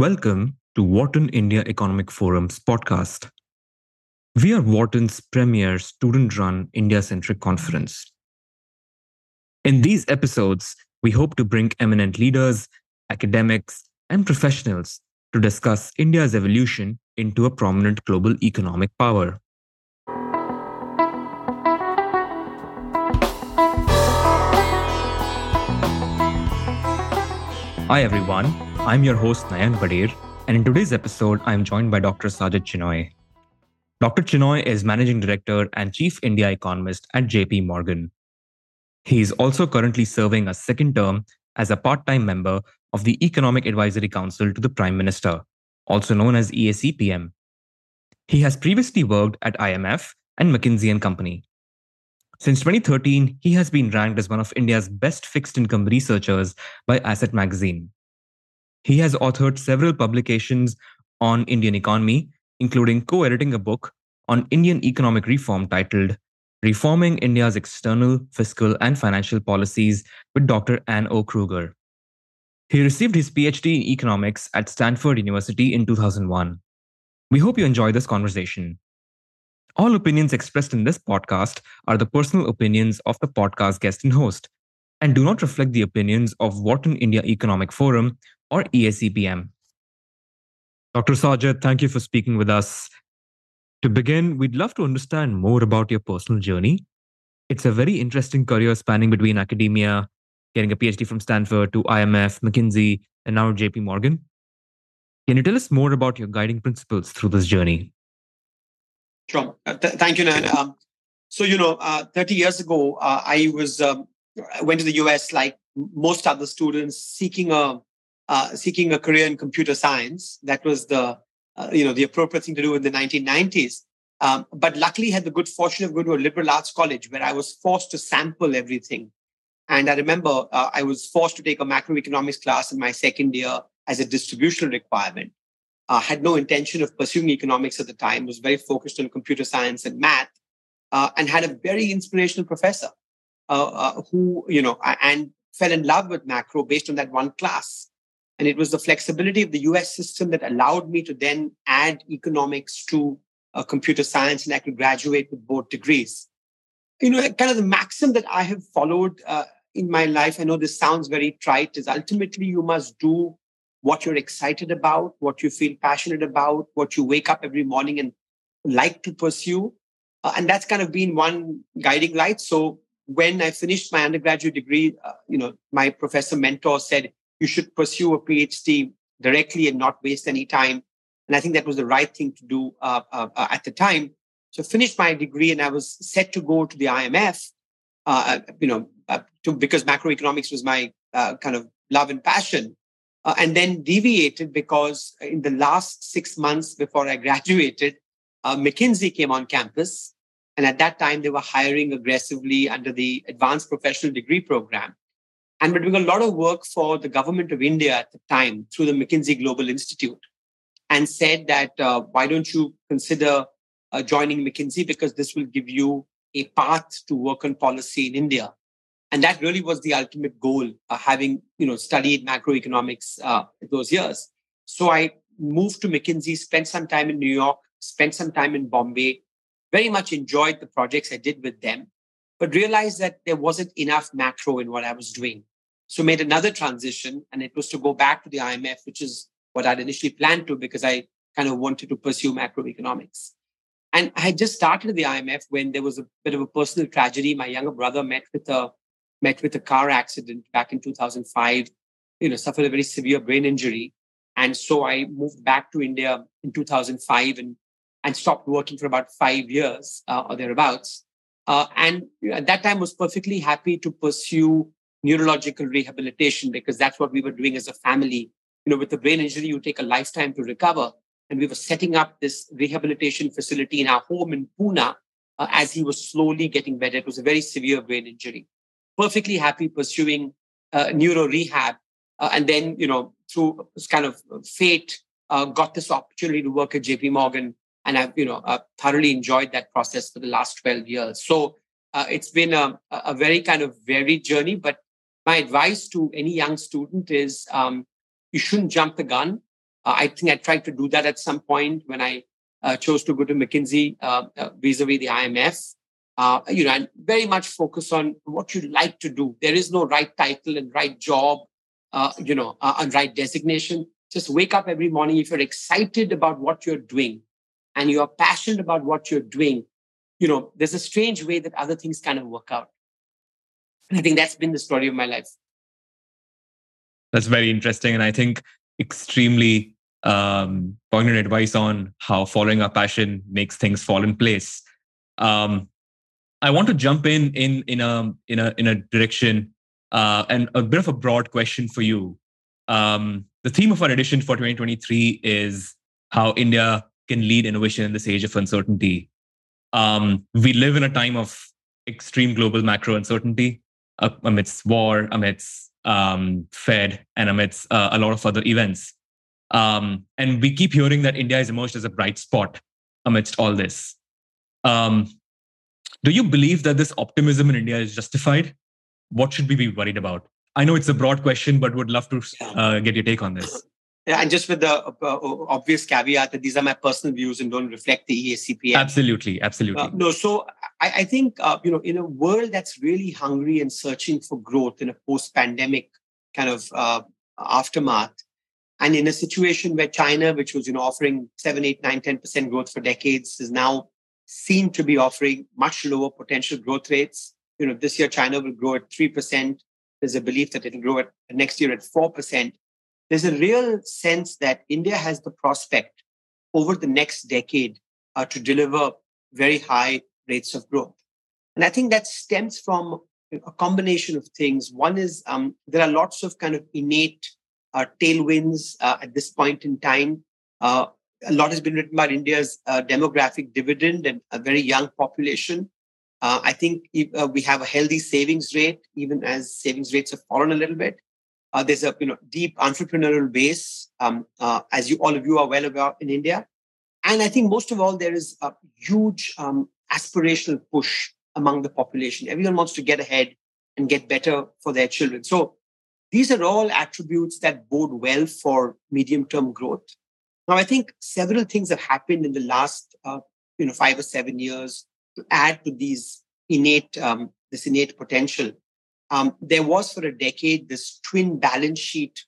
Welcome to Wharton India Economic Forum's podcast. We are Wharton's premier student run India centric conference. In these episodes, we hope to bring eminent leaders, academics, and professionals to discuss India's evolution into a prominent global economic power. Hi everyone, I'm your host Nayan Badir, and in today's episode, I'm joined by Dr. Sajid Chinoy. Dr. Chinoy is Managing Director and Chief India Economist at JP Morgan. He is also currently serving a second term as a part-time member of the Economic Advisory Council to the Prime Minister, also known as EACPM. He has previously worked at IMF and McKinsey & Company. Since 2013, he has been ranked as one of India's best fixed income researchers by Asset Magazine. He has authored several publications on Indian economy, including co-editing a book on Indian economic reform titled Reforming India's External, Fiscal and Financial Policies with Dr. Anne O. Kruger. He received his PhD in economics at Stanford University in 2001. We hope you enjoy this conversation. All opinions expressed in this podcast are the personal opinions of the podcast guest and host, and do not reflect the opinions of Wharton India Economic Forum or EACPM. Dr. Sajid, thank you for speaking with us. To begin, we'd love to understand more about your personal journey. It's a very interesting career spanning between academia, getting a PhD from Stanford, to IMF, McKinsey, and now JP Morgan. Can you tell us more about your guiding principles through this journey? Sure. Thank you, Nan. 30 years ago, I went to the US like most other students seeking a career in computer science. That was the appropriate thing to do in the 1990s. But luckily had the good fortune of going to a liberal arts college where I was forced to sample everything. And I remember I was forced to take a macroeconomics class in my second year as a distributional requirement. Had no intention of pursuing economics at the time, was very focused on computer science and math, and had a very inspirational professor who fell in love with macro based on that one class. And it was the flexibility of the US system that allowed me to then add economics to computer science, and I could graduate with both degrees. Kind of the maxim that I have followed in my life, I know this sounds very trite, is ultimately you must do what you're excited about, what you feel passionate about, what you wake up every morning and like to pursue. And that's kind of been one guiding light. So when I finished my undergraduate degree, my professor mentor said, you should pursue a PhD directly and not waste any time. And I think that was the right thing to do at the time. So I finished my degree and I was set to go to the IMF, because macroeconomics was my kind of love and passion. And then deviated because in the last 6 months before I graduated, McKinsey came on campus. And at that time, they were hiring aggressively under the advanced professional degree program. And we're doing a lot of work for the government of India at the time through the McKinsey Global Institute, and said that, why don't you consider joining McKinsey, because this will give you a path to work on policy in India. And that really was the ultimate goal, having studied macroeconomics those years. So I moved to McKinsey, spent some time in New York, spent some time in Bombay, very much enjoyed the projects I did with them, but realized that there wasn't enough macro in what I was doing. So made another transition, and it was to go back to the IMF, which is what I'd initially planned to, because I kind of wanted to pursue macroeconomics. And I had just started at the IMF when there was a bit of a personal tragedy. My younger brother met with a car accident back in 2005, suffered a very severe brain injury. And so I moved back to India in 2005 and stopped working for about 5 years or thereabouts. And at that time was perfectly happy to pursue neurological rehabilitation, because that's what we were doing as a family. With the brain injury, you take a lifetime to recover. And we were setting up this rehabilitation facility in our home in Pune as he was slowly getting better. It was a very severe brain injury. Perfectly happy pursuing neuro rehab. And then, through kind of fate, got this opportunity to work at JP Morgan. And I've, thoroughly enjoyed that process for the last 12 years. So it's been a very kind of varied journey. But my advice to any young student is you shouldn't jump the gun. I think I tried to do that at some point when I chose to go to McKinsey vis-a-vis the IMF. And very much focus on what you like to do. There is no right title and right job, and right designation. Just wake up every morning. If you're excited about what you're doing and you're passionate about what you're doing, there's a strange way that other things kind of work out. And I think that's been the story of my life. That's very interesting. And I think extremely poignant advice on how following our passion makes things fall in place. I want to jump in a direction and a bit of a broad question for you. The theme of our edition for 2023 is how India can lead innovation in this age of uncertainty. We live in a time of extreme global macro uncertainty amidst war, amidst Fed, and amidst a lot of other events. And we keep hearing that India has emerged as a bright spot amidst all this. Do you believe that this optimism in India is justified? What should we be worried about? I know it's a broad question, but would love to get your take on this. Yeah, and just with the obvious caveat that these are my personal views and don't reflect the EACPM. Absolutely. So I think, in a world that's really hungry and searching for growth in a post-pandemic kind of aftermath, and in a situation where China, which was, offering 7, 8, 9, 10% growth for decades, is now seen to be offering much lower potential growth rates. This year, China will grow at 3%. There's a belief that it'll grow next year at 4%. There's a real sense that India has the prospect over the next decade to deliver very high rates of growth. And I think that stems from a combination of things. One is there are lots of kind of innate tailwinds at this point in time. A lot has been written about India's demographic dividend and a very young population. I think we have a healthy savings rate, even as savings rates have fallen a little bit. There's a deep entrepreneurial base, as all of you are well aware in India. And I think most of all, there is a huge aspirational push among the population. Everyone wants to get ahead and get better for their children. So these are all attributes that bode well for medium-term growth. Now, I think several things have happened in the last 5 or 7 years to add to this innate potential. There was for a decade this twin balance sheet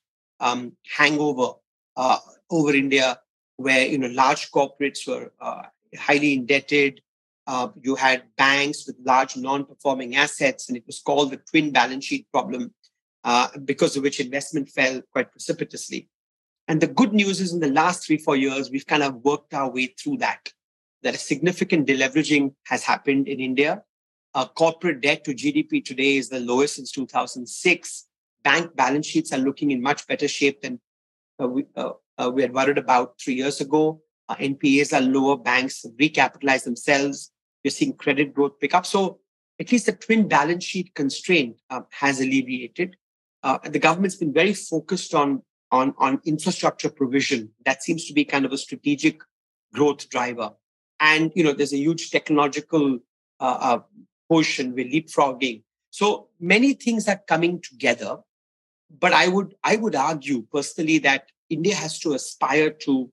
hangover over India, where large corporates were highly indebted. You had banks with large non-performing assets, and it was called the twin balance sheet problem, because of which investment fell quite precipitously. And the good news is in the last 3-4 years, we've kind of worked our way through that a significant deleveraging has happened in India. Corporate debt to GDP today is the lowest since 2006. Bank balance sheets are looking in much better shape than we had worried about 3 years ago. NPAs are lower. Banks have recapitalized themselves. We're seeing credit growth pick up. So at least the twin balance sheet constraint has alleviated. The government's been very focused on infrastructure provision. That seems to be kind of a strategic growth driver. And, there's a huge technological push, and we're leapfrogging. So many things are coming together. But I would argue personally that India has to aspire to,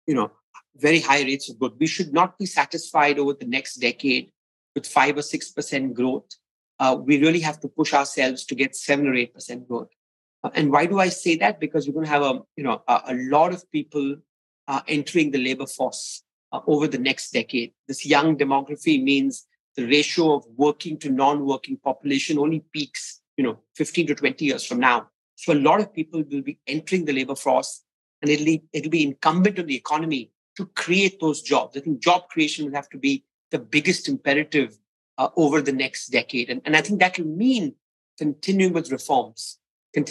very high rates of growth. We should not be satisfied over the next decade with 5 or 6% growth. We really have to push ourselves to get 7 or 8% growth. And why do I say that? Because you're going to have a lot of people entering the labor force over the next decade. This young demography means the ratio of working to non-working population only peaks, 15 to 20 years from now. So a lot of people will be entering the labor force, and it'll be incumbent on the economy to create those jobs. I think job creation will have to be the biggest imperative over the next decade. And I think that will mean continuing with reforms, and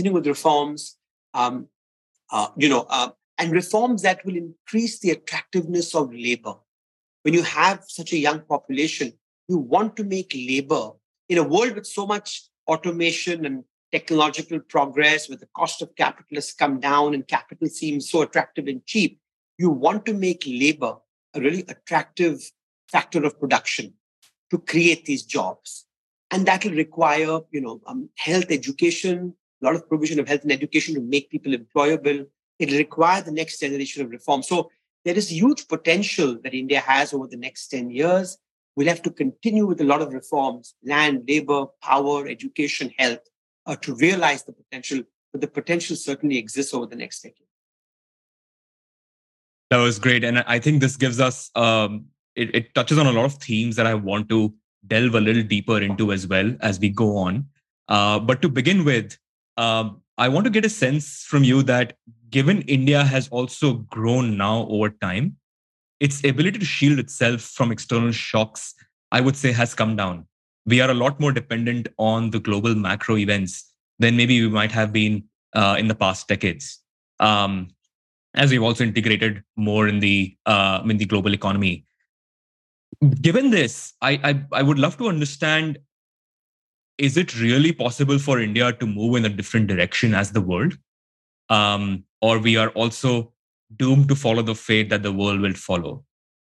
reforms that will increase the attractiveness of labor. When you have such a young population, you want to make labor in a world with so much automation and technological progress, where the cost of capital has come down and capital seems so attractive and cheap. You want to make labor a really attractive factor of production to create these jobs. And that will require, health education, a lot of provision of health and education to make people employable, It'll require the next generation of reform. So there is huge potential that India has over the next 10 years. We'll have to continue with a lot of reforms, land, labor, power, education, health, to realize the potential. But the potential certainly exists over the next decade. That was great. And I think this gives us, it touches on a lot of themes that I want to delve a little deeper into as well as we go on. But to begin with, I want to get a sense from you that given India has also grown now over time, its ability to shield itself from external shocks, I would say, has come down. We are a lot more dependent on the global macro events than maybe we might have been in the past decades. As we've also integrated more in the global economy. Given this, I would love to understand: is it really possible for India to move in a different direction as the world, or we are also doomed to follow the fate that the world will follow?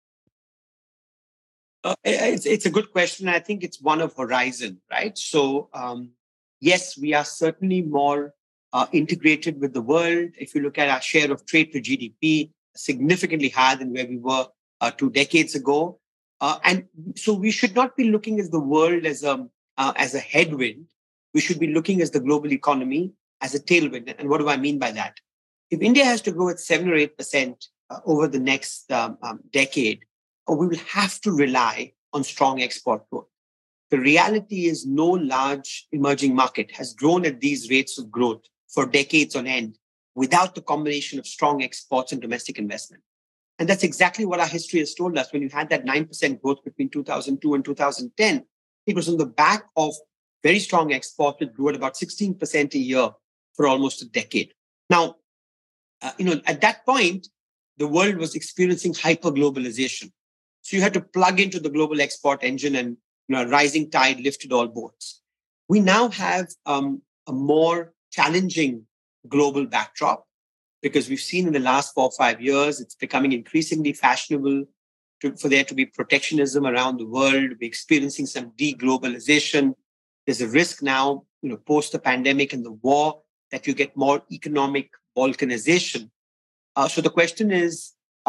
It's a good question. I think it's one of horizon, right? So yes, we are certainly more integrated with the world. If you look at our share of trade to GDP, significantly higher than where we were 2 decades ago. And so we should not be looking at the world as a headwind. We should be looking at the global economy as a tailwind. And what do I mean by that? If India has to grow at 7 or 8% over the next decade, we will have to rely on strong export growth. The reality is no large emerging market has grown at these rates of growth for decades on end without the combination of strong exports and domestic investment. And that's exactly what our history has told us. When you had that 9% growth between 2002 and 2010, it was on the back of very strong exports that grew at about 16% a year for almost a decade. Now, at that point, the world was experiencing hyper-globalization. So you had to plug into the global export engine and a rising tide lifted all boats. We now have a more challenging global backdrop because we've seen in the last 4 or 5 years, it's becoming increasingly fashionable for there to be protectionism around the world. We're experiencing some deglobalization. There's a risk now, post the pandemic and the war, that you get more economic balkanization. So the question is,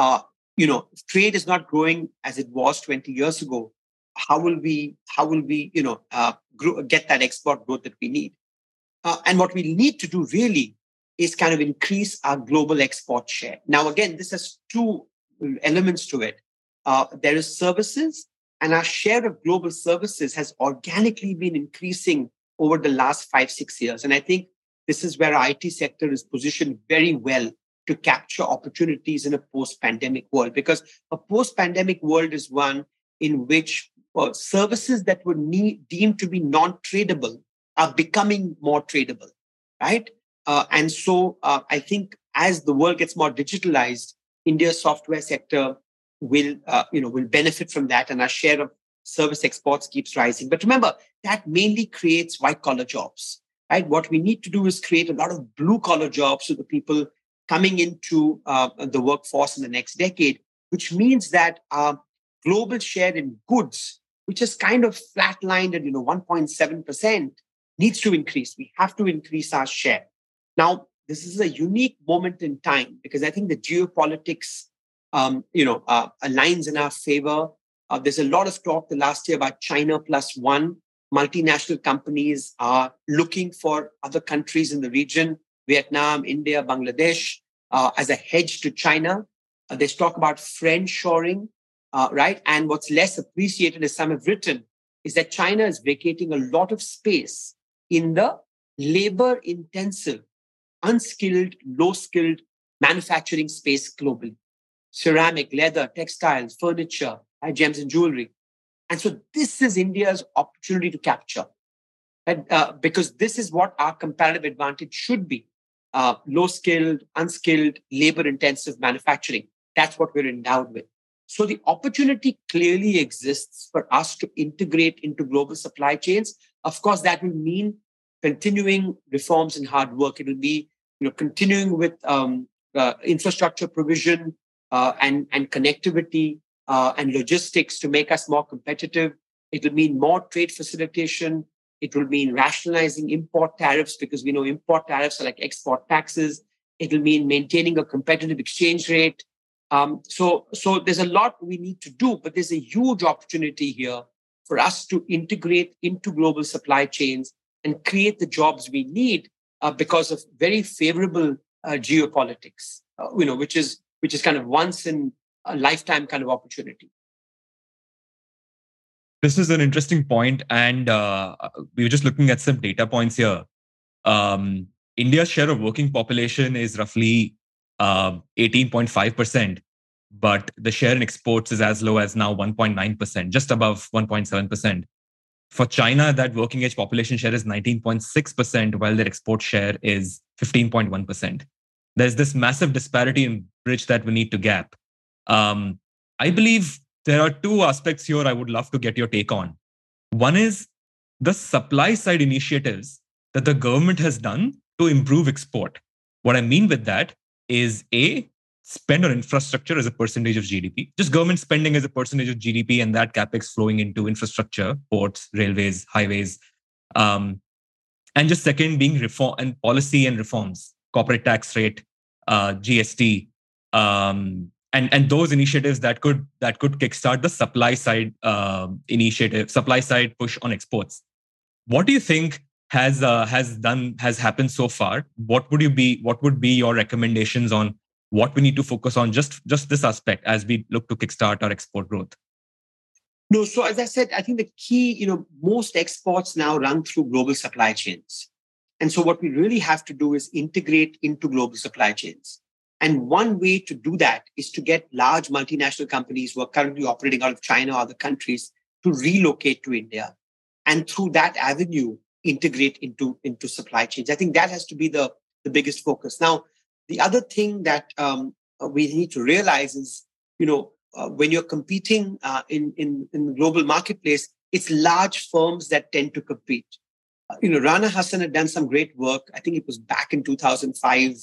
if trade is not growing as it was 20 years ago, how will we get that export growth that we need? And what we need to do really is kind of increase our global export share. Now, again, this has 2 elements to it. There is services, and our share of global services has organically been increasing over the last 5-6 years. And I think this is where our IT sector is positioned very well to capture opportunities in a post-pandemic world, because a post-pandemic world is one in which services that were deemed to be non-tradable are becoming more tradable, right? And so I think as the world gets more digitalized, India's software sector will benefit from that, and our share of service exports keeps rising. But remember, that mainly creates white-collar jobs, right? What we need to do is create a lot of blue-collar jobs for the people coming into the workforce in the next decade, which means that our global share in goods, which is kind of flatlined at 1.7%, needs to increase. We have to increase our share. Now, this is a unique moment in time because I think the geopolitics, aligns in our favor. There's a lot of talk the last year about China plus one. Multinational companies are looking for other countries in the region, Vietnam, India, Bangladesh, as a hedge to China. There's talk about friendshoring, right? And what's less appreciated, as some have written, is that China is vacating a lot of space in the labor-intensive, unskilled, low-skilled manufacturing space globally. Ceramic, leather, textiles, furniture, gems and jewelry. And so this is India's opportunity to capture, because this is what our comparative advantage should be. Low-skilled, unskilled, labor-intensive manufacturing. That's what we're endowed with. So the opportunity clearly exists for us to integrate into global supply chains. Of course, that will mean continuing reforms and hard work. It will be, continuing with infrastructure provision and connectivity and logistics to make us more competitive. It will mean more trade facilitation. It will mean rationalizing import tariffs, because we know import tariffs are like export taxes. It'll mean maintaining a competitive exchange rate. So there's a lot we need to do, but there's a huge opportunity here for us to integrate into global supply chains and create the jobs we need because of very favorable geopolitics, which is kind of once in a lifetime kind of opportunity. This is an interesting point, and we were just looking at some data points here. India's share of working population is roughly 18.5%, but the share in exports is as low as now 1.9%, just above 1.7%. For China, that working age population share is 19.6%, while their export share is 15.1%. There's this massive disparity in bridge that we need to gap. I believe there are two aspects here I would love to get your take on. One is the supply side initiatives that the government has done to improve export. What I mean with that is A, spend on infrastructure as a percentage of GDP, just government spending as a percentage of GDP, and that capex flowing into infrastructure, ports, railways, highways. And just second being reform and policy and reforms, corporate tax rate, GST, and those initiatives that could kickstart the supply side supply side push on exports. What do you think has happened so far? What would be your recommendations on what we need to focus on just this aspect as we look to kickstart our export growth? No, so as I said, I think the key, most exports now run through global supply chains. And so what we really have to do is integrate into global supply chains. And one way to do that is to get large multinational companies who are currently operating out of China or other countries to relocate to India. And through that avenue, integrate into supply chains. I think that has to be the biggest focus. Now, the other thing that we need to realize is, when you're competing in the global marketplace, it's large firms that tend to compete. Rana Hassan had done some great work. I think it was back in 2005.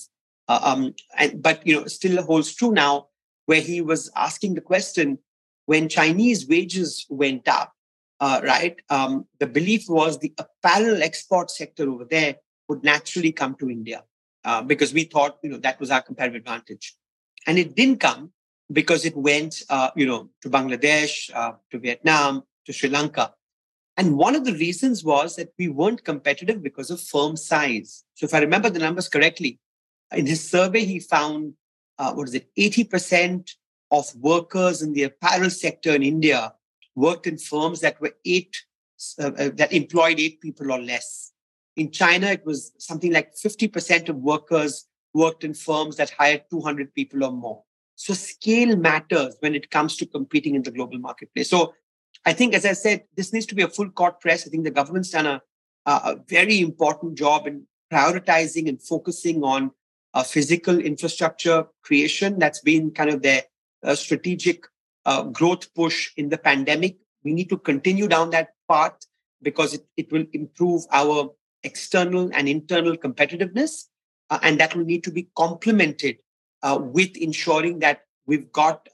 But still holds true now, where he was asking the question, when Chinese wages went up, right? The belief was the apparel export sector over there would naturally come to India because we thought, that was our competitive advantage. And it didn't come because it went, to Bangladesh, to Vietnam, to Sri Lanka. And one of the reasons was that we weren't competitive because of firm size. So if I remember the numbers correctly, in his survey, he found, 80% of workers in the apparel sector in India worked in firms that were that employed 8 people or less. In China, it was something like 50% of workers worked in firms that hired 200 people or more. So scale matters when it comes to competing in the global marketplace. So I think, as I said, this needs to be a full court press. I think the government's done a very important job in prioritizing and focusing on physical infrastructure creation. That's been kind of their strategic growth push in the pandemic. We need to continue down that path because it will improve our external and internal competitiveness. And that will need to be complemented with ensuring that we've got,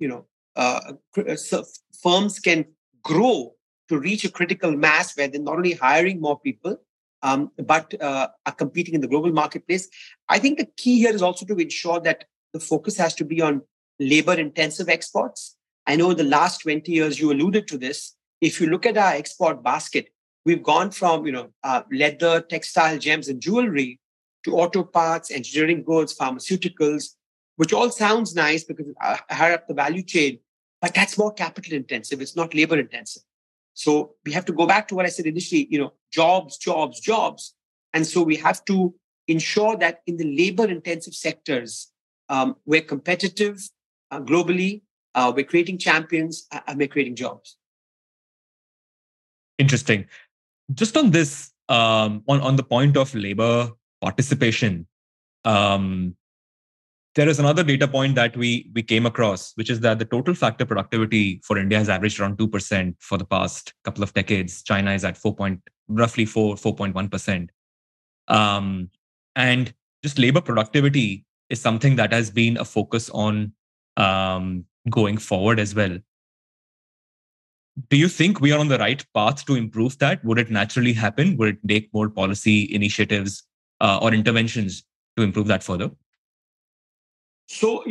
firms can grow to reach a critical mass where they're not only hiring more people, but are competing in the global marketplace. I think the key here is also to ensure that the focus has to be on labor-intensive exports. I know in the last 20 years, you alluded to this. If you look at our export basket, we've gone from leather, textile, gems, and jewelry to auto parts, engineering goods, pharmaceuticals, which all sounds nice because it higher up the value chain, but that's more capital intensive. It's not labor intensive. So we have to go back to what I said initially, jobs. And so we have to ensure that in the labor intensive sectors, we're competitive globally, we're creating champions, and we're creating jobs. Interesting. Just on this, on the point of labor participation, there is another data point that we came across, which is that the total factor productivity for India has averaged around 2% for the past couple of decades. China is at roughly 4.1%. And just labor productivity is something that has been a focus on going forward as well. Do you think we are on the right path to improve that? Would it naturally happen? Would it take more policy initiatives or interventions to improve that further? So,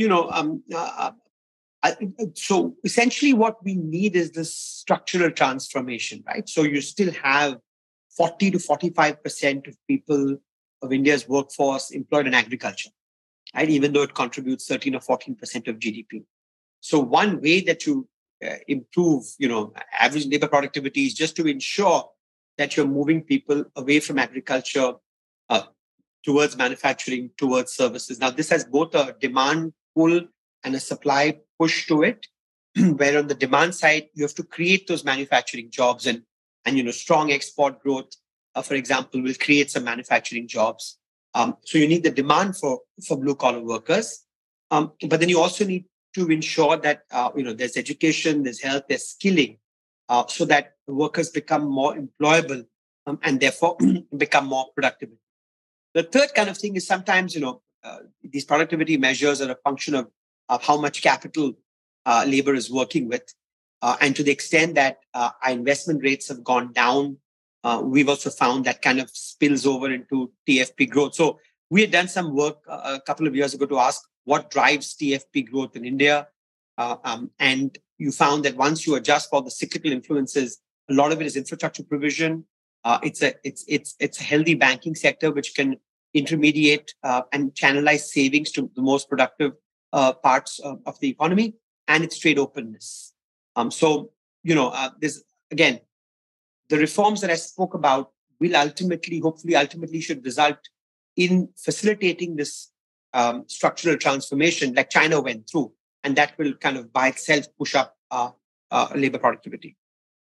so essentially what we need is this structural transformation, right? So you still have 40 to 45% of people of India's workforce employed in agriculture, right? Even though it contributes 13 or 14% of GDP. So one way that you improve, average labor productivity is just to ensure that you're moving people away from agriculture uh, towards manufacturing, towards services. Now, this has both a demand pull and a supply push to it, where on the demand side, you have to create those manufacturing jobs and strong export growth, for example, will create some manufacturing jobs. So you need the demand for blue collar workers. But then you also need to ensure that there's education, there's health, there's skilling, so that workers become more employable and therefore become more productive. The third kind of thing is sometimes these productivity measures are a function of how much capital labor is working with, and to the extent that our investment rates have gone down, we've also found that kind of spills over into TFP growth. So we had done some work a couple of years ago to ask what drives TFP growth in India. And you found that once you adjust for the cyclical influences, a lot of it is infrastructure provision. It's a healthy banking sector which can intermediate and channelize savings to the most productive parts of the economy, and its trade openness. There's again the reforms that I spoke about will hopefully should result in facilitating this structural transformation like China went through. And that will kind of by itself push up labor productivity.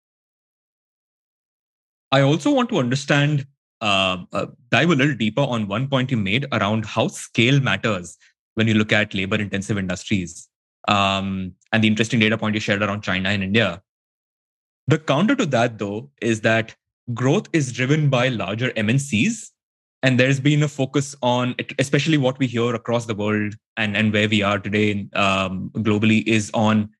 I also want to understand, dive a little deeper on one point you made around how scale matters when you look at labor intensive industries. And the interesting data point you shared around China and India. The counter to that, though, is that growth is driven by larger MNCs. And there's been a focus on, especially what we hear across the world and where we are today globally, is on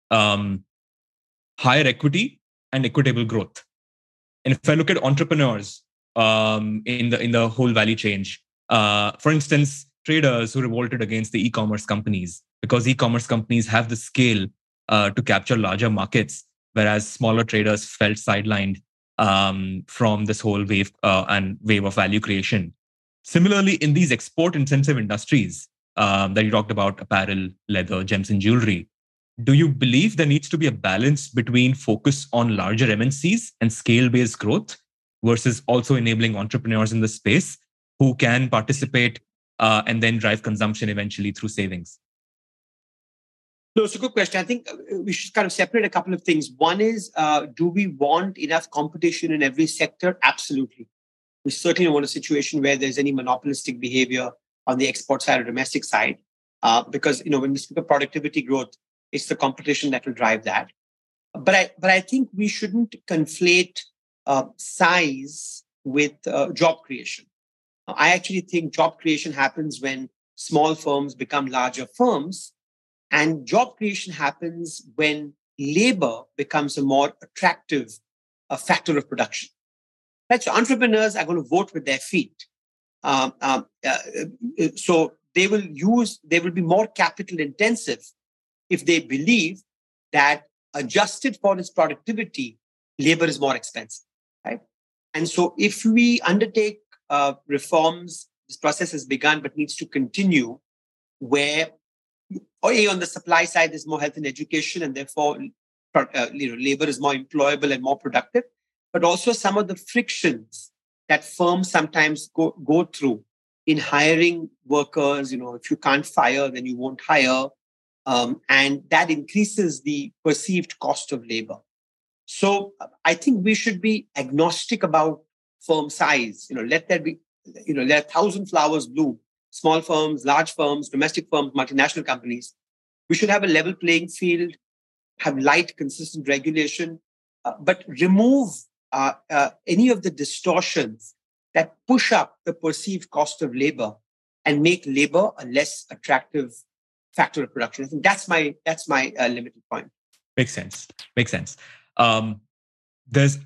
higher equity and equitable growth. And if I look at entrepreneurs in the whole value chain, for instance, traders who revolted against the e-commerce companies because e-commerce companies have the scale to capture larger markets, whereas smaller traders felt sidelined from this whole wave of value creation. Similarly, in these export-intensive industries that you talked about, apparel, leather, gems, and jewelry, do you believe there needs to be a balance between focus on larger MNCs and scale-based growth versus also enabling entrepreneurs in the space who can participate and then drive consumption eventually through savings? No, it's a good question. I think we should kind of separate a couple of things. One is, do we want enough competition in every sector? Absolutely. We certainly don't want a situation where there's any monopolistic behavior on the export side or domestic side, because when we speak of productivity growth, it's the competition that will drive that. But I think we shouldn't conflate size with job creation. I actually think job creation happens when small firms become larger firms, and job creation happens when labor becomes a more attractive factor of production. Right? So entrepreneurs are going to vote with their feet. So they will be more capital intensive if they believe that adjusted for its productivity, labor is more expensive, right? And so if we undertake reforms, this process has begun but needs to continue, where on the supply side, there's more health and education, and therefore labor is more employable and more productive, but also some of the frictions that firms sometimes go through in hiring workers. If you can't fire, then you won't hire. And that increases the perceived cost of labor. So I think we should be agnostic about firm size. Let there be, let 1,000 flowers bloom. Small firms, large firms, domestic firms, multinational companies. We should have a level playing field, have light, consistent regulation, but remove any of the distortions that push up the perceived cost of labor and make labor a less attractive factor of production. I think that's my limited point. Makes sense. There's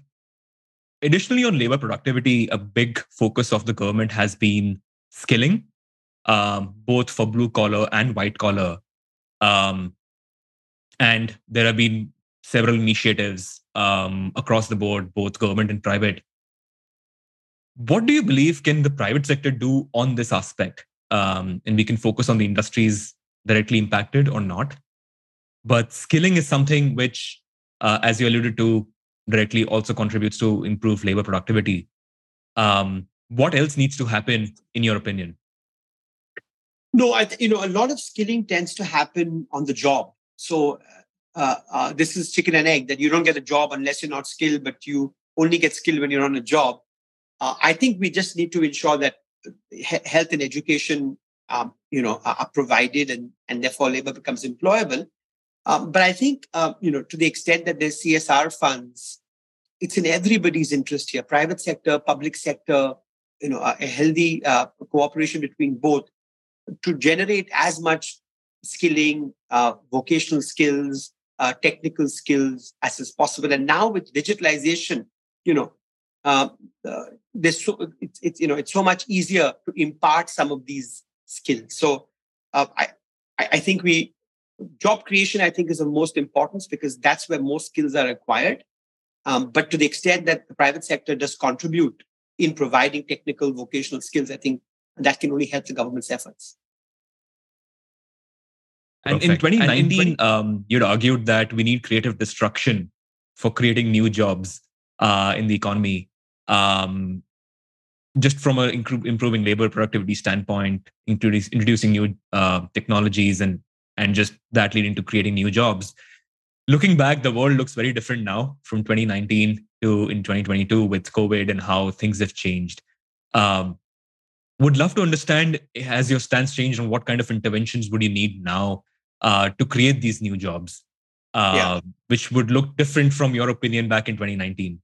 additionally on labor productivity, a big focus of the government has been skilling. both for blue collar and white collar. Um, and there have been several initiatives across the board, both government and private. What do you believe can the private sector do on this aspect? And we can focus on the industries directly impacted or not. But skilling is something which, as you alluded to, directly also contributes to improved labor productivity. What else needs to happen, in your opinion? No, a lot of skilling tends to happen on the job. So this is chicken and egg, that you don't get a job unless you're not skilled, but you only get skilled when you're on a job. I think we just need to ensure that health and education, are provided, and therefore labor becomes employable. But I think, to the extent that there's CSR funds, it's in everybody's interest here, private sector, public sector, a healthy cooperation between both, to generate as much skilling, vocational skills, technical skills as is possible. And now with digitalization, it's so much easier to impart some of these skills. So I think job creation, I think, is the most important, because that's where most skills are acquired. But to the extent that the private sector does contribute in providing technical vocational skills, I think that can only help the government's efforts. And in 2019, you'd argued that we need creative destruction for creating new jobs in the economy. Just from an improving labor productivity standpoint, introducing new technologies and just that leading to creating new jobs. Looking back, the world looks very different now from 2019 to in 2022 with COVID and how things have changed. Would love to understand, has your stance changed on what kind of interventions would you need now to create these new jobs, which would look different from your opinion back in 2019?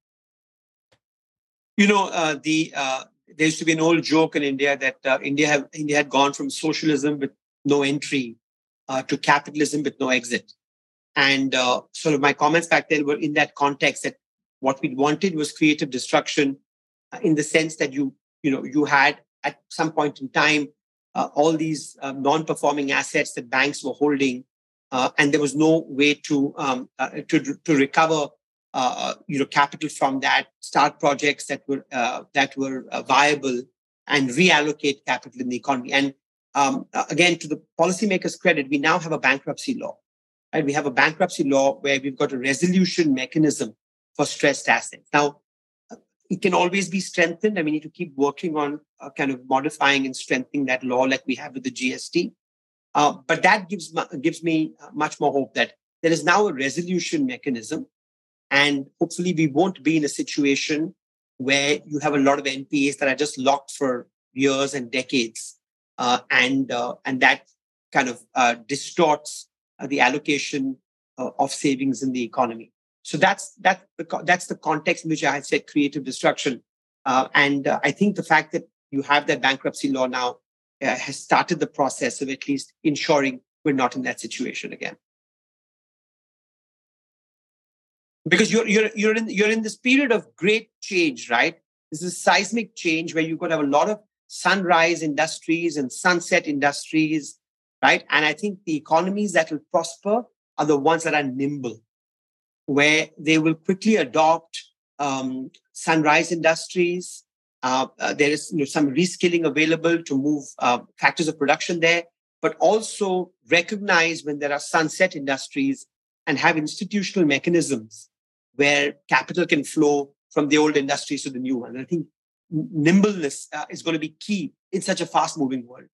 There used to be an old joke in India that India had gone from socialism with no entry to capitalism with no exit. And sort of my comments back then were in that context, that what we wanted was creative destruction, in the sense that you had at some point in time all these non-performing assets that banks were holding, and there was no way to recover capital from that, start projects that were viable, and reallocate capital in the economy. And again, to the policymakers' credit, we now have a bankruptcy law. Right? We have a bankruptcy law where we've got a resolution mechanism for stressed assets. Now, it can always be strengthened, and we need to keep working on kind of modifying and strengthening that law, like we have with the GST. But that gives me much more hope that there is now a resolution mechanism, and hopefully we won't be in a situation where you have a lot of NPAs that are just locked for years and decades, and that kind of distorts the allocation of savings in the economy. So that's the context in which I said creative destruction. And I think the fact that you have that bankruptcy law now has started the process of at least ensuring we're not in that situation again. Because you're in this period of great change, right? This is seismic change where you're going to have a lot of sunrise industries and sunset industries, right? And I think the economies that will prosper are the ones that are nimble, where they will quickly adopt sunrise industries. There is some reskilling available to move factors of production there, but also recognize when there are sunset industries and have institutional mechanisms where capital can flow from the old industries to the new one. And I think nimbleness is going to be key in such a fast-moving world.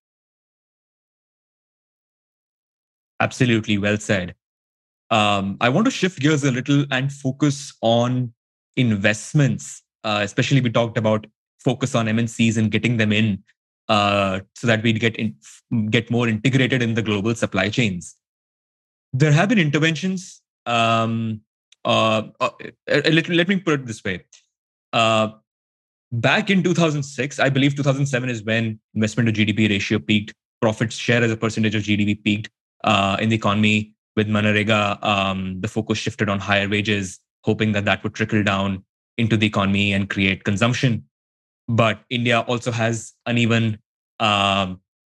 Absolutely, well said. I want to shift gears a little and focus on investments. Especially, we talked about focus on MNCs and getting them in, so that we get more integrated in the global supply chains. There have been interventions. Let me put it this way. Back in 2006, I believe 2007 is when investment to GDP ratio peaked. Profits share as a percentage of GDP peaked in the economy. With Manrega, the focus shifted on higher wages, hoping that would trickle down into the economy and create consumption. But India also has uneven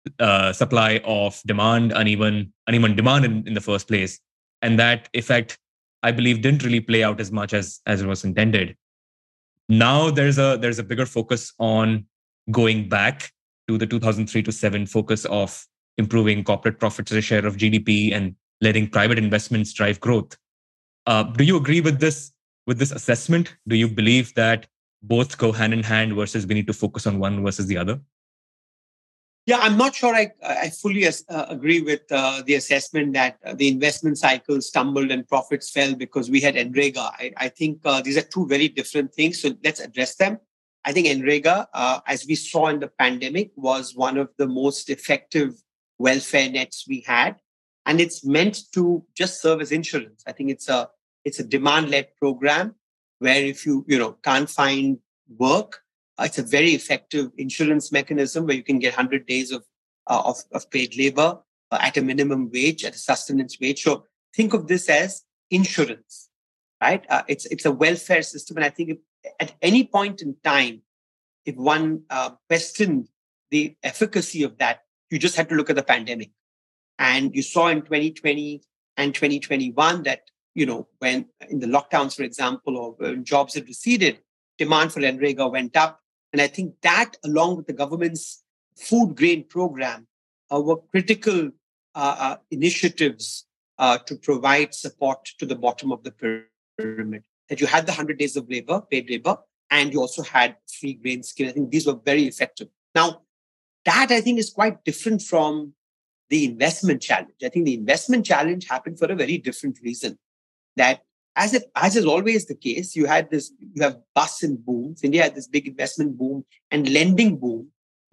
supply of demand, uneven demand in the first place. And that effect, I believe, didn't really play out as much as it was intended. Now there's a bigger focus on going back to the 2003 to 7 focus of improving corporate profits as a share of GDP and letting private investments drive growth. Do you agree with this assessment? Do you believe that both go hand in hand versus we need to focus on one versus the other? Yeah, I'm not sure I fully agree with the assessment that the investment cycle stumbled and profits fell because we had NREGA. I think these are two very different things. So let's address them. I think NREGA, as we saw in the pandemic, was one of the most effective welfare nets we had. And it's meant to just serve as insurance. I think it's a demand-led program where if you can't find work, it's a very effective insurance mechanism where you can get 100 days of paid labor at a minimum wage, at a sustenance wage. So think of this as insurance, right? It's a welfare system. And I think at any point in time, if one questioned the efficacy of that, you just had to look at the pandemic. And you saw in 2020 and 2021 that, when in the lockdowns, for example, or when jobs had receded, demand for NREGA went up. And I think that, along with the government's food grain program, were critical initiatives to provide support to the bottom of the pyramid. That you had the 100 days of labor, paid labor, and you also had free grain scheme. I think these were very effective. Now, that I think is quite different from the investment challenge. I think the investment challenge happened for a very different reason. That as is always the case, you have busts and booms. India had this big investment boom and lending boom,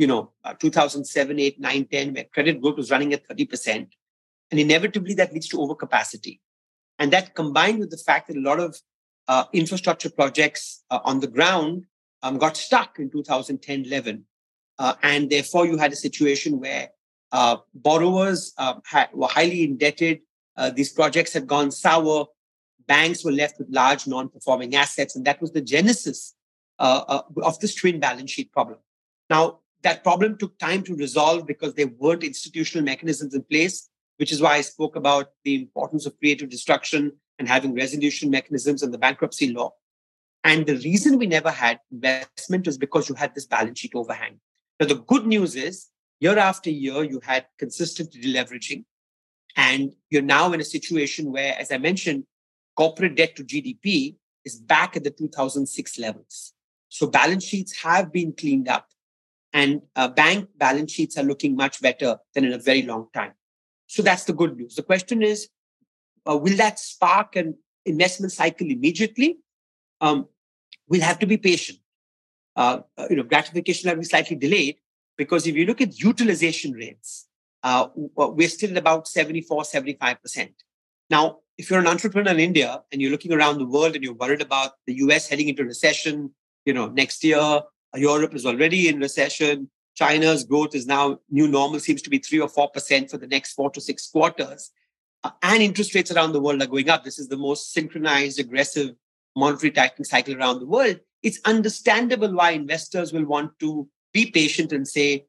2007, 8, 9, 10, where credit growth was running at 30%. And inevitably that leads to overcapacity. And that combined with the fact that a lot of infrastructure projects on the ground got stuck in 2010, 11. And therefore you had a situation where borrowers were highly indebted. These projects had gone sour. Banks were left with large non-performing assets. And that was the genesis of this twin balance sheet problem. Now, that problem took time to resolve because there weren't institutional mechanisms in place, which is why I spoke about the importance of creative destruction and having resolution mechanisms and the bankruptcy law. And the reason we never had investment was because you had this balance sheet overhang. Now, the good news is, year after year, you had consistent deleveraging. And you're now in a situation where, as I mentioned, corporate debt to GDP is back at the 2006 levels. So balance sheets have been cleaned up. And bank balance sheets are looking much better than in a very long time. So that's the good news. The question is, will that spark an investment cycle immediately? We'll have to be patient. Gratification will be slightly delayed because if you look at utilization rates, we're still at about 74, 75%. Now, if you're an entrepreneur in India and you're looking around the world and you're worried about the US heading into recession, next year, Europe is already in recession. China's growth is now new normal, seems to be 3 or 4% for the next 4 to 6 quarters. And interest rates around the world are going up. This is the most synchronized, aggressive monetary tightening cycle around the world. It's understandable why investors will want to be patient and say,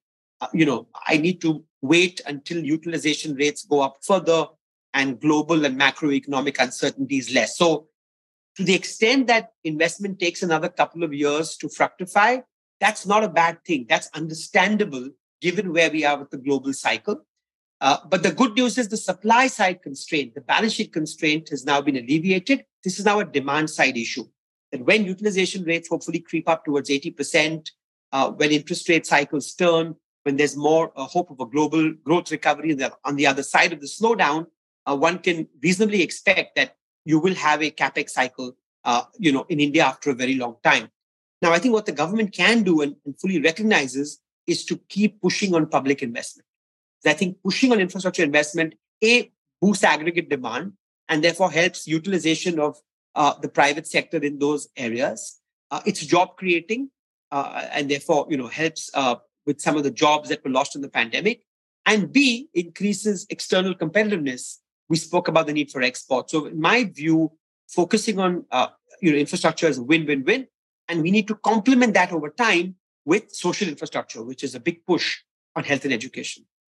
I need to wait until utilization rates go up further and global and macroeconomic uncertainty is less. So to the extent that investment takes another couple of years to fructify, that's not a bad thing. That's understandable given where we are with the global cycle. But the good news is the supply side constraint, the balance sheet constraint has now been alleviated. This is now a demand side issue. That when utilization rates hopefully creep up towards 80%, when interest rate cycles turn, when there's more hope of a global growth recovery on the other side of the slowdown, one can reasonably expect that you will have a capex cycle, in India after a very long time. Now, I think what the government can do and fully recognizes is to keep pushing on public investment. I think pushing on infrastructure investment, boosts aggregate demand and therefore helps utilization of the private sector in those areas. It's job creating and therefore, helps with some of the jobs that were lost in the pandemic. And B, increases external competitiveness. We spoke about the need for export. So in my view, focusing on infrastructure is a win-win-win. And we need to complement that over time with social infrastructure, which is a big push on health and education.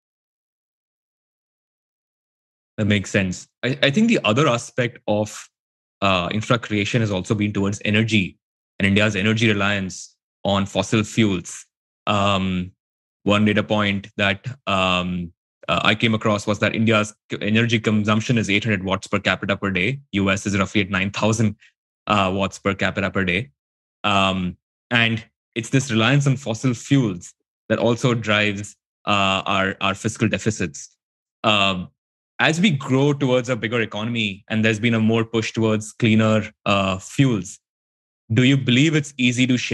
That makes sense. I think the other aspect of infra creation has also been towards energy and India's energy reliance on fossil fuels. Um, One data point that I came across was that India's energy consumption is 800 watts per capita per day. US is roughly at 9,000 watts per capita per day. And it's this reliance on fossil fuels that also drives our fiscal deficits. Um, as we grow towards a bigger economy and there's been a more push towards cleaner fuels, do you believe it's easy to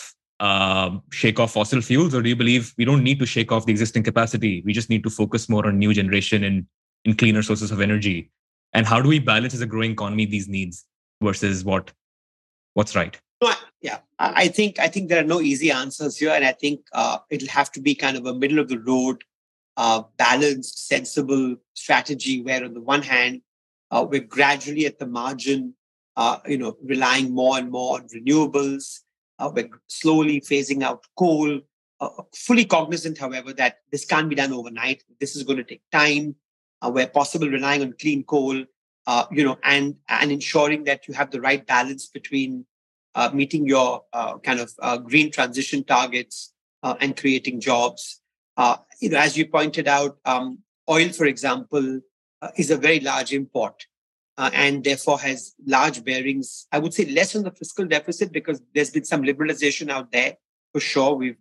shake off fossil fuels, or do you believe we don't need to shake off the existing capacity? We just need to focus more on new generation and in cleaner sources of energy. And how do we balance as a growing economy these needs versus what's right? Yeah, I think there are no easy answers here, and I think it'll have to be kind of a middle of the road, balanced, sensible strategy. Where on the one hand, we're gradually at the margin, relying more and more on renewables. We're slowly phasing out coal. Fully cognizant, however, that this can't be done overnight. This is going to take time. Where possible, relying on clean coal, and ensuring that you have the right balance between meeting your green transition targets and creating jobs. As you pointed out, oil, for example, is a very large import and therefore has large bearings. I would say less on the fiscal deficit because there's been some liberalization out there for sure. We've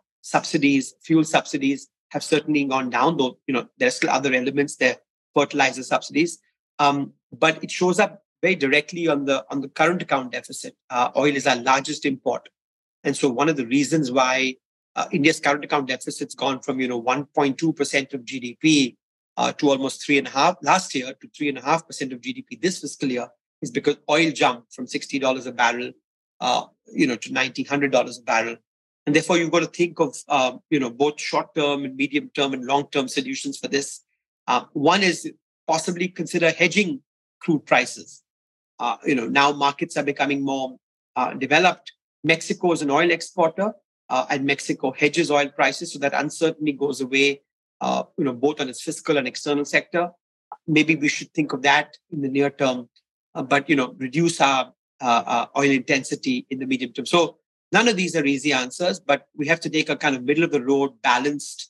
fuel subsidies have certainly gone down, though there are still other elements there, fertilizer subsidies. But it shows up very directly on the current account deficit. Oil is our largest import. And so one of the reasons why India's current account deficit's gone from 1.2% of GDP to almost 3.5% last year to 3.5% of GDP this fiscal year is because oil jumped from $60 a barrel to $1,900 a barrel. And therefore, you've got to think of both short-term and medium-term and long-term solutions for this. One is possibly consider hedging crude prices. Now markets are becoming more developed. Mexico is an oil exporter, and Mexico hedges oil prices, so that uncertainty goes away. Both on its fiscal and external sector. Maybe we should think of that in the near term, but reduce our oil intensity in the medium term. So none of these are easy answers, but we have to take a kind of middle of the road, balanced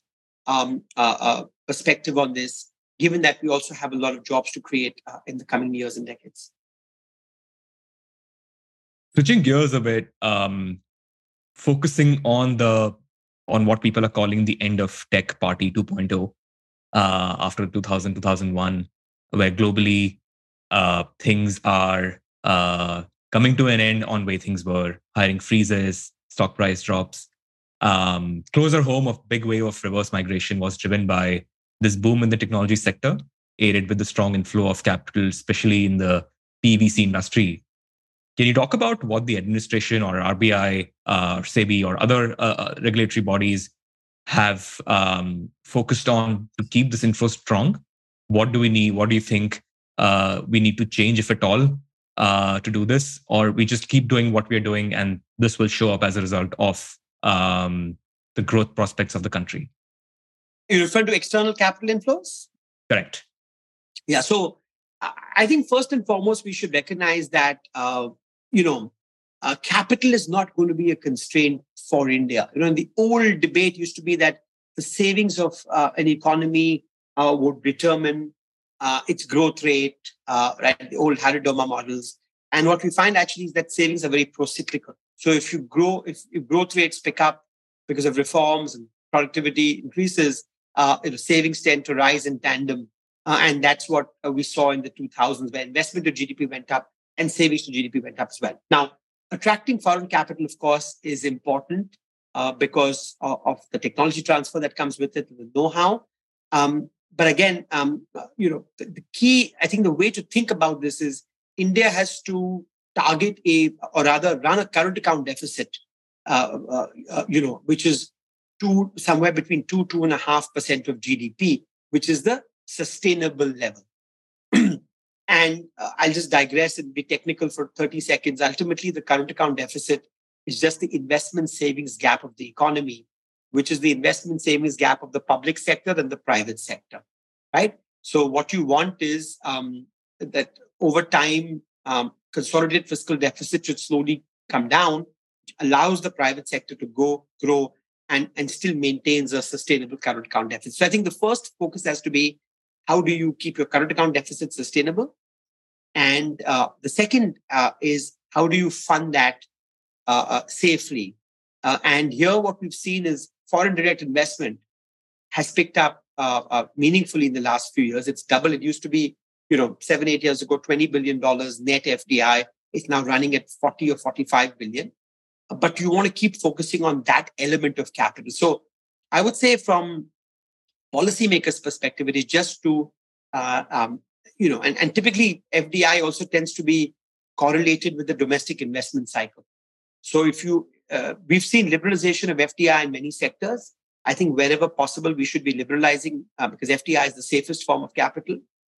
perspective on this, given that we also have a lot of jobs to create in the coming years and decades. Switching gears a bit, focusing on what people are calling the end of tech party 2.0 after 2000, 2001, where globally things are coming to an end on way things were, hiring freezes, stock price drops. Closer home, a big wave of reverse migration was driven by this boom in the technology sector, aided with the strong inflow of capital, especially in the PVC industry. Can you talk about what the administration or RBI, or SEBI, or other regulatory bodies have focused on to keep this inflow strong? What do we need? What do you think we need to change, if at all, to do this? Or we just keep doing what we're doing and this will show up as a result of the growth prospects of the country? You refer to external capital inflows? Correct. Yeah. So I think first and foremost, we should recognize that capital is not going to be a constraint for India. The old debate used to be that the savings of an economy would determine its growth rate, right? The old Haridoma models. And what we find actually is that savings are very pro-cyclical. So if growth rates pick up because of reforms and productivity increases, savings tend to rise in tandem. And that's what we saw in the 2000s, where investment to GDP went up and savings to GDP went up as well. Now, attracting foreign capital, of course, is important because of the technology transfer that comes with it, the know-how. But again, the key, I think the way to think about this is India has to target run a current account deficit, which is somewhere between 2.5% of GDP, which is the sustainable level. And I'll just digress and be technical for 30 seconds. Ultimately, the current account deficit is just the investment savings gap of the economy, which is the investment savings gap of the public sector and the private sector, right? So what you want is that over time, consolidated fiscal deficit should slowly come down, which allows the private sector to grow, and still maintains a sustainable current account deficit. So I think the first focus has to be, how do you keep your current account deficit sustainable? And the second is, how do you fund that safely? And here what we've seen is foreign direct investment has picked up meaningfully in the last few years. It's doubled. It used to be, 7-8 years ago, $20 billion net FDI. It's now running at 40 or 45 billion. But you want to keep focusing on that element of capital. So I would say from policymakers' perspective, it is just to, and typically FDI also tends to be correlated with the domestic investment cycle. So if we've seen liberalization of FDI in many sectors. I think wherever possible, we should be liberalizing because FDI is the safest form of capital,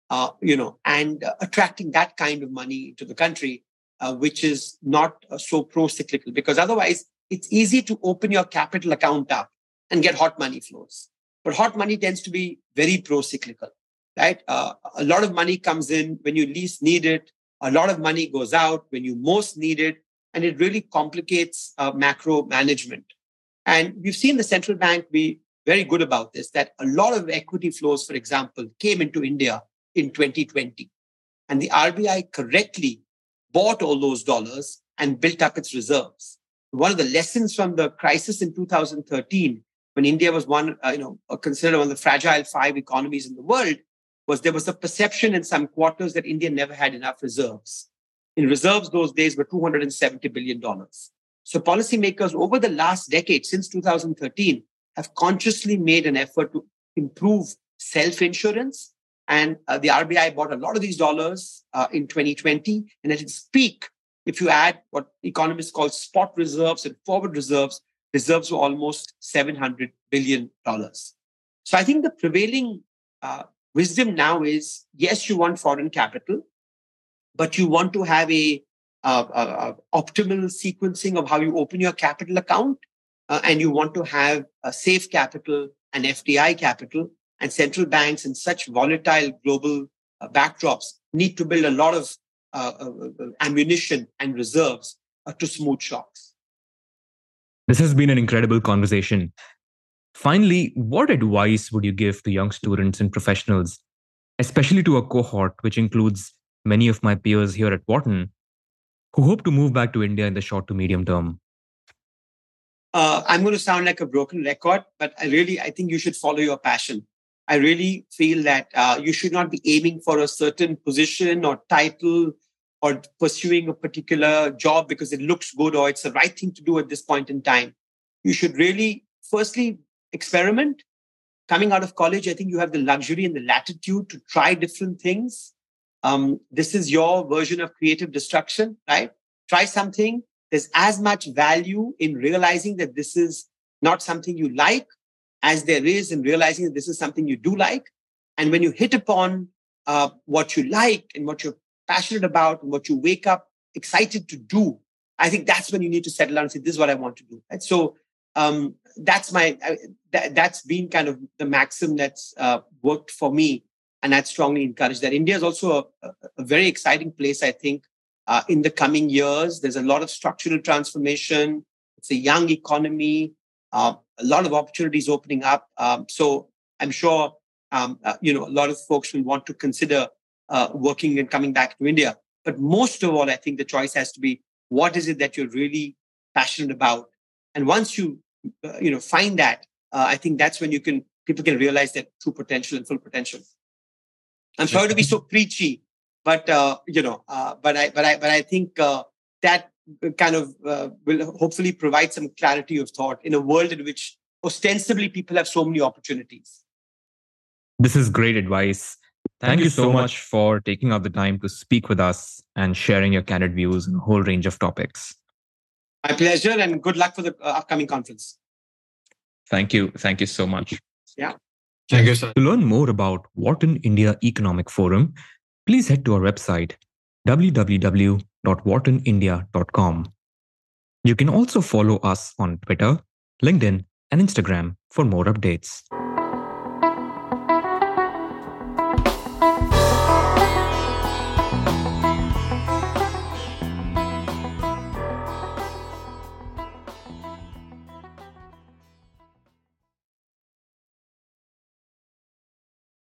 and attracting that kind of money to the country, which is not so pro-cyclical, because otherwise it's easy to open your capital account up and get hot money flows. But hot money tends to be very pro-cyclical, right? A lot of money comes in when you least need it. A lot of money goes out when you most need it. And it really complicates macro management. And we've seen the central bank be very good about this, that a lot of equity flows, for example, came into India in 2020. And the RBI correctly bought all those dollars and built up its reserves. One of the lessons from the crisis in 2013, when India was considered one of the fragile 5 economies in the world, was there was a perception in some quarters that India never had enough reserves. In reserves those days were $270 billion. So policymakers over the last decade, since 2013, have consciously made an effort to improve self-insurance. And the RBI bought a lot of these dollars in 2020. And at its peak, if you add what economists call spot reserves and forward reserves were almost $700 billion. So I think the prevailing wisdom now is, yes, you want foreign capital, but you want to have a optimal sequencing of how you open your capital account, and you want to have a safe capital and FDI capital. And central banks in such volatile global backdrops need to build a lot of ammunition and reserves to smooth shocks. This has been an incredible conversation. Finally, what advice would you give to young students and professionals, especially to a cohort which includes many of my peers here at Wharton, who hope to move back to India in the short to medium term? I'm going to sound like a broken record, but I think you should follow your passion. I really feel that you should not be aiming for a certain position or title or pursuing a particular job because it looks good or it's the right thing to do at this point in time. You should really, firstly, experiment. Coming out of college, I think you have the luxury and the latitude to try different things. This is your version of creative destruction, right? Try something. There's as much value in realizing that this is not something you like as there is in realizing that this is something you do like. And when you hit upon what you like and what you're passionate about and what you wake up excited to do, I think that's when you need to settle down and say, this is what I want to do. Right? So that's been kind of the maxim that's worked for me. And I'd strongly encourage that. India is also a very exciting place, I think, in the coming years. There's a lot of structural transformation. It's a young economy, a lot of opportunities opening up. So I'm sure, a lot of folks will want to consider working and coming back to India. But most of all, I think the choice has to be, what is it that you're really passionate about? And once you, find that, I think that's when people can realize their true potential and full potential. I'm sorry to be so preachy, but I think that kind of will hopefully provide some clarity of thought in a world in which ostensibly people have so many opportunities. This is great advice. Thank you so much for taking out the time to speak with us and sharing your candid views on a whole range of topics. My pleasure, and good luck for the upcoming conference. Thank you. Thank you so much. Yeah. Thank you, sir. To learn more about Wharton India Economic Forum, please head to our website, www.whartonindia.com. You can also follow us on Twitter, LinkedIn, and Instagram for more updates.